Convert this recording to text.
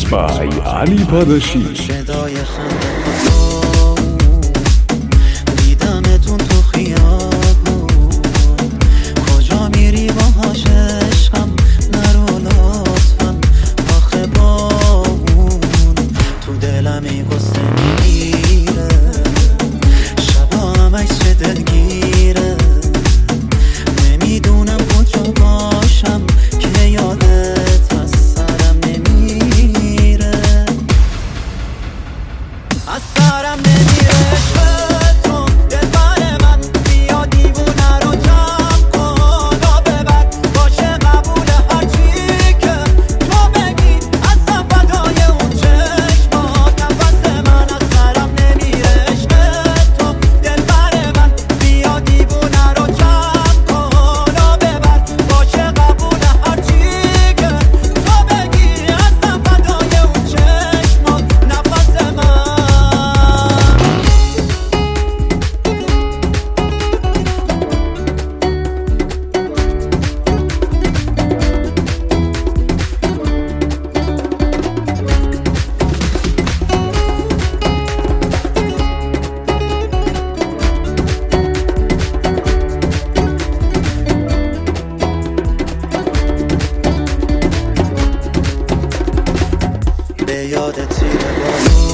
by Ali Padashi. صدای خنده دیدمتون تو خیابون کجا میری باهاش عشقم نرو لطفا آخه با اون تو دلمی قصه میگیره شبا همش چه دلگیره نمیدونم کجا باشم که یادت از سرم نمیره از سرم نمیره عشق تو دلبر من بیا دیوونه رو جمع کن و ببر باشه قبول هرچی که تو بگی اصلا فدای اون چشمات نفس من از سرم نمیره عشق تو دلبر من بیا دیوونه رو جمع کن و ببر باشه قبول هرچی که تو بگی اصلا فدای اون چشمات نفس من به یادت تیره